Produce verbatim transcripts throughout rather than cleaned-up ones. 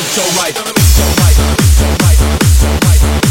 meteorite. On a meteorite. On a meteorite. On a meteorite. On a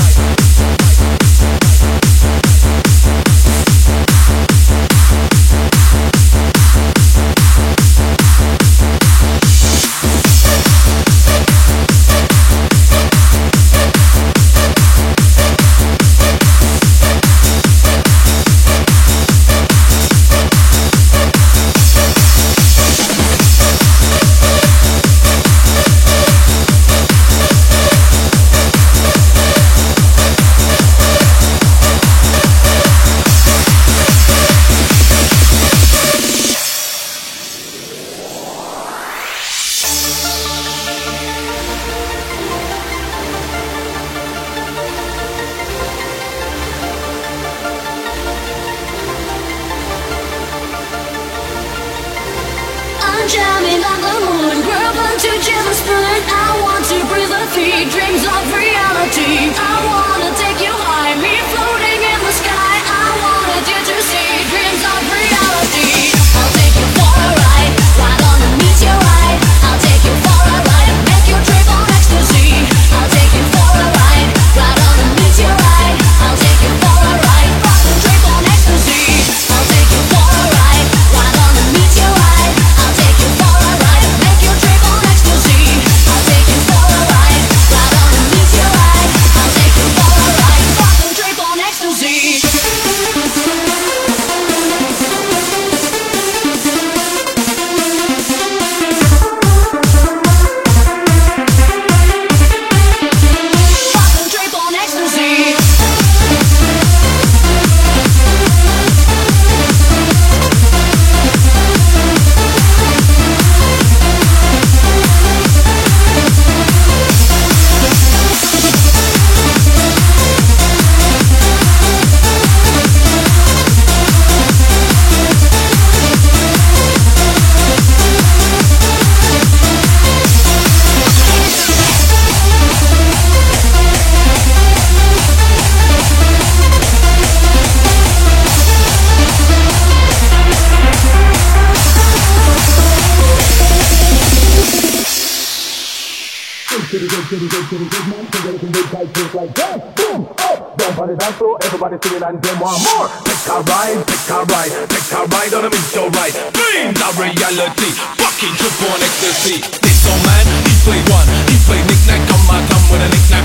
I'm jamming on the moon, grab onto Jim's spoon. I want to breathe the feed, dreams of reality. I wanna take you high, me floating in the sky. I wanted you to see dreams of reality. I'll take you for a ride, ride on a meteorite. I'll take you for a ride, make you trip on ecstasy. I'll take you for a ride, ride on a meteorite. I'll take you for a ride, rock and trip on ecstasy. I'll take you for a ride, ride on a meteorite. I'll take you for a ride, make you trip on ecstasy. I'll take you for a ride, ride on a meteorite. I'll take you for a ride, rock and trip on ecstasy. Rock and trip on ecstasy. Everybody dance floor, everybody sing it and then one more. Take a ride, take a ride, take a ride on a meteorite. Dreams are reality, fucking trip on ecstasy. This old man, he played one, he played knick-knack on my thumb with a knick-knack.